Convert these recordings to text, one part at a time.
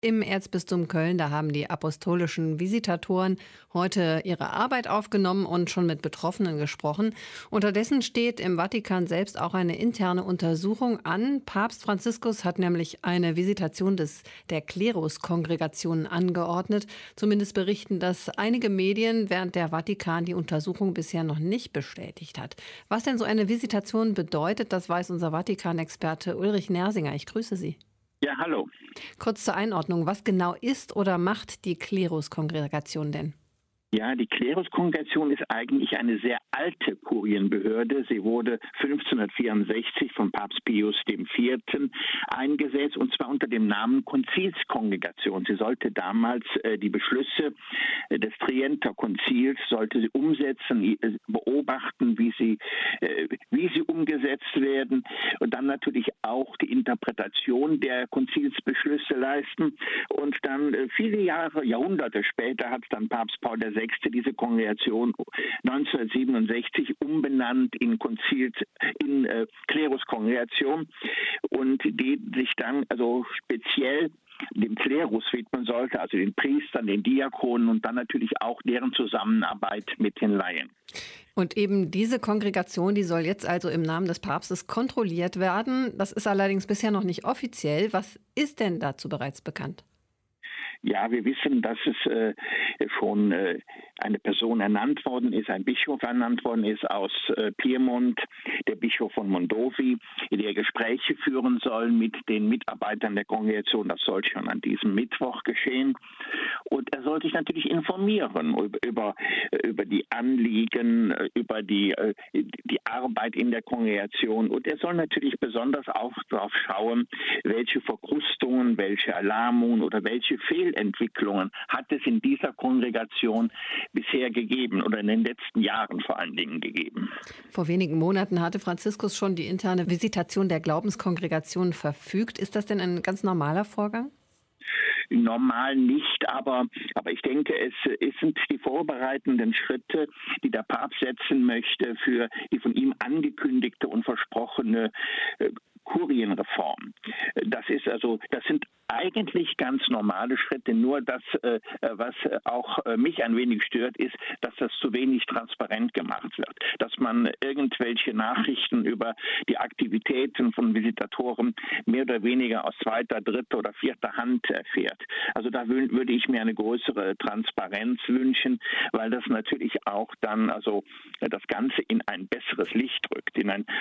Im Erzbistum Köln, da haben die apostolischen Visitatoren heute ihre Arbeit aufgenommen und schon mit Betroffenen gesprochen. Unterdessen steht im Vatikan selbst auch eine interne Untersuchung an. Papst Franziskus hat nämlich eine Visitation der Kleruskongregationen angeordnet. Zumindest berichten das einige Medien, während der Vatikan die Untersuchung bisher noch nicht bestätigt hat. Was denn so eine Visitation bedeutet, das weiß unser Vatikan-Experte Ulrich Nersinger. Ich grüße Sie. Ja, hallo. Kurz zur Einordnung, was genau ist oder macht die Kleruskongregation denn? Ja, die Kleruskongregation ist eigentlich eine sehr alte Kurienbehörde. Sie wurde 1564 von Papst Pius IV. Eingesetzt, und zwar unter dem Namen Konzilskongregation. Sie sollte damals die Beschlüsse des Trienter Konzils sollte sie umsetzen, beobachten, wie sie umgesetzt werden, und dann natürlich auch die Interpretation der Konzilsbeschlüsse leisten. Und dann viele Jahrhunderte später hat dann Papst Paul VI. Diese Kongregation 1967 umbenannt in Kleruskongregation, und die sich dann also speziell dem Klerus widmen sollte, also den Priestern, den Diakonen und dann natürlich auch deren Zusammenarbeit mit den Laien. Und eben diese Kongregation, die soll jetzt also im Namen des Papstes kontrolliert werden. Das ist allerdings bisher noch nicht offiziell. Was ist denn dazu bereits bekannt? Ja, wir wissen, dass es schon eine Person ernannt worden ist, ein Bischof ernannt worden ist aus Piemont, der Bischof von Mondovi, der Gespräche führen soll mit den Mitarbeitern der Kongregation. Das soll schon an diesem Mittwoch geschehen. Und er soll sich natürlich informieren über die Anliegen, über die Arbeit in der Kongregation. Und er soll natürlich besonders auch darauf schauen, welche Verkrustungen, welche Erlahmungen oder welche Fehlentwicklungen hat es in dieser Kongregation bisher gegeben oder in den letzten Jahren vor allen Dingen gegeben. Vor wenigen Monaten hatte Franziskus schon die interne Visitation der Glaubenskongregation verfügt. Ist das denn ein ganz normaler Vorgang? Normal nicht, aber ich denke, es sind die vorbereitenden Schritte, die der Papst setzen möchte für die von ihm angekündigte und versprochene Kurienreform. Das sind eigentlich ganz normale Schritte, nur das, was auch mich ein wenig stört, ist, dass das zu wenig transparent gemacht wird. Dass man irgendwelche Nachrichten über die Aktivitäten von Visitatoren mehr oder weniger aus zweiter, dritter oder vierter Hand erfährt. Also da würde ich mir eine größere Transparenz wünschen, weil das natürlich auch dann das Ganze in ein besseres Licht rückt, in ein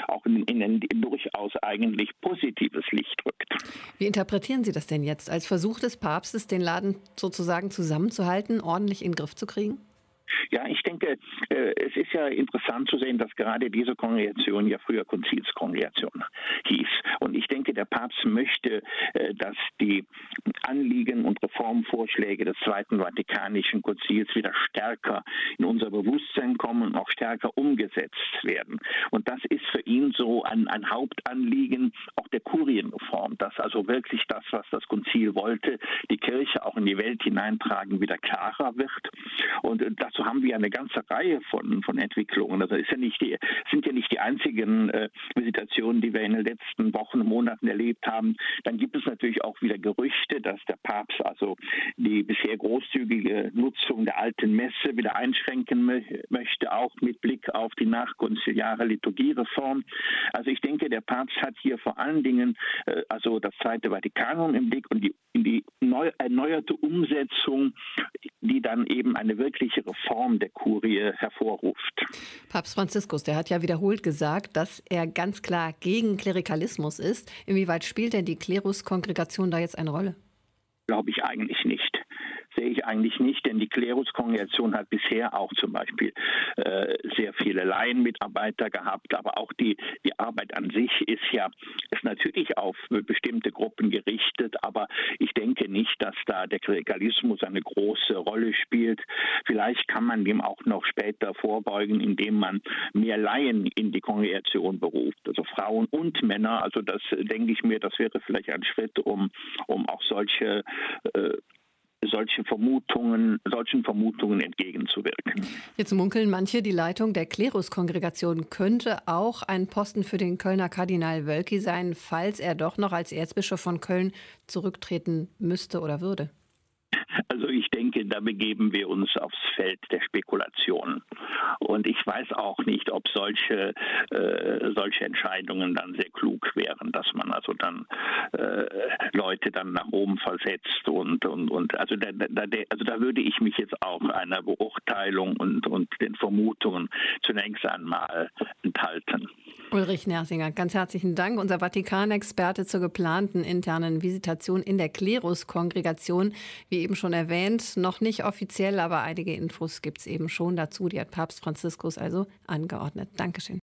durchaus eigentlich positives Licht rückt. Wie interpretieren Sie das denn jetzt als Versuch des Papstes, den Laden sozusagen zusammenzuhalten, ordentlich in den Griff zu kriegen? Ja, ich denke, es ist ja interessant zu sehen, dass gerade diese Kongregation ja früher Konzilskongregation hieß. Und ich denke, der Papst möchte, dass die Anliegen und Reformvorschläge des Zweiten Vatikanischen Konzils wieder stärker in unser Bewusstsein kommen und auch stärker umgesetzt werden. Und das ist für ihn so ein Hauptanliegen auch der Kurienreform, dass also wirklich das, was das Konzil wollte, die Kirche auch in die Welt hineintragen, wieder klarer wird. Und dazu haben wir eine ganze Reihe von Entwicklungen. Also sind ja nicht die einzigen Visitationen, die wir in den letzten Wochen und Monaten erlebt haben. Dann gibt es natürlich auch wieder Gerüchte, dass der Papst also die bisher großzügige Nutzung der alten Messe wieder einschränken möchte, auch mit Blick auf die nachkonziliare Liturgiereform. Also ich denke, der Papst hat hier vor allen Dingen das Zweite Vatikanum im Blick und die erneuerte Umsetzung, die dann eben eine wirkliche Reform der Kurie hervorruft. Papst Franziskus, der hat ja wiederholt gesagt, dass er ganz klar gegen Klerikalismus ist. Inwieweit spielt denn die Kleruskongregation da jetzt eine Rolle? Glaube ich eigentlich nicht. Sehe ich eigentlich nicht, denn die Kleruskongregation hat bisher auch zum Beispiel sehr viele Laienmitarbeiter gehabt, aber auch die Arbeit an sich ist natürlich auf bestimmte Gruppen gerichtet, aber ich denke nicht, dass da der Klerikalismus eine große Rolle spielt. Vielleicht kann man dem auch noch später vorbeugen, indem man mehr Laien in die Kongregation beruft, also Frauen und Männer. Also das denke ich mir, das wäre vielleicht ein Schritt, um auch solche solchen Vermutungen entgegenzuwirken. Jetzt munkeln manche, die Leitung der Kleruskongregation könnte auch ein Posten für den Kölner Kardinal Wölki sein, falls er doch noch als Erzbischof von Köln zurücktreten müsste oder würde. Also ich denke, da begeben wir uns aufs Feld der Spekulation. Und ich weiß auch nicht, ob solche Entscheidungen dann sehr klug wären, dass man also dann Leute dann nach oben versetzt und also da würde ich mich jetzt auch einer Beurteilung und den Vermutungen zunächst einmal enthalten. Ulrich Nersinger, ganz herzlichen Dank. Unser Vatikanexperte zur geplanten internen Visitation in der Kleruskongregation. Wie eben schon erwähnt, noch nicht offiziell, aber einige Infos gibt es eben schon dazu. Die hat Papst Franziskus also angeordnet. Dankeschön.